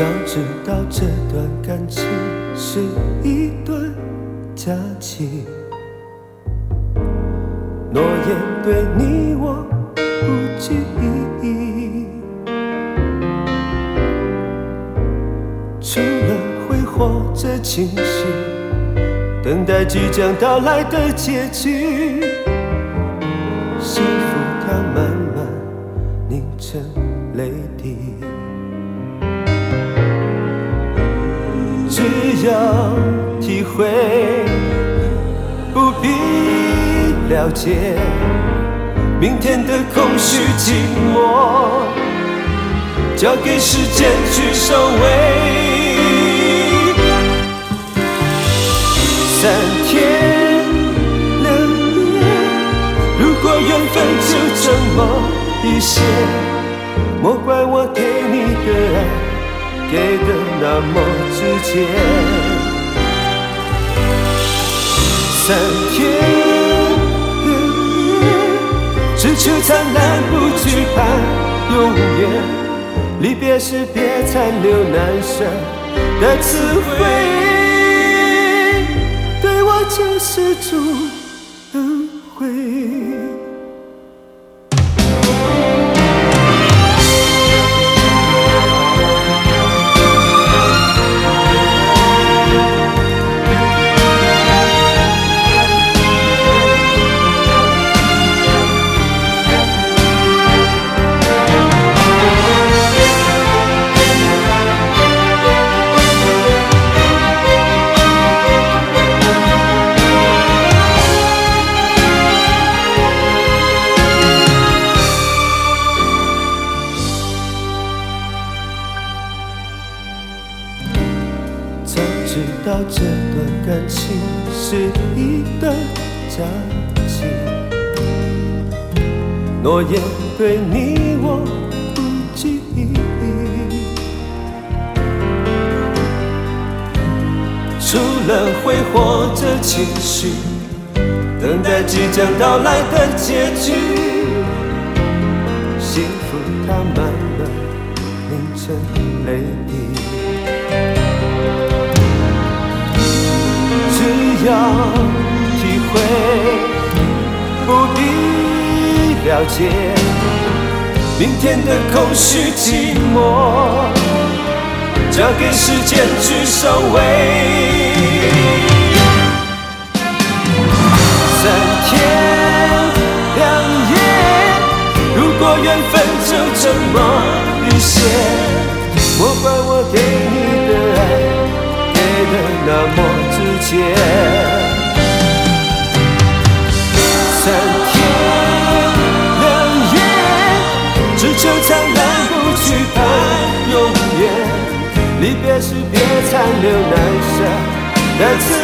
早知道这段感情是一顿假期，诺言对你我不记忆，除了挥霍着情绪，等待即将到来的结局，幸福它慢慢凝成泪滴。只要体会，不必了解，明天的空虚寂寞，交给时间去收尾。3天2夜，如果缘分就这么一些，莫怪我对你的爱给的那么直接。3天2夜，只求灿烂不惧盼永远，离别时别残留难舍的词汇，对我就是种轮回。知道这段感情是一段假期，诺言对你我不记忆，除了挥霍着情绪，等待即将到来的结局，幸福它慢慢凝成泪滴。只要体会，不必了解，明天的空虚寂寞，交给时间去收尾。3天2夜，如果缘分就这么一些，莫怪我给你的爱给的那么直接。3天2夜，只求灿烂不惧盼永远，离别时别残留难舍的词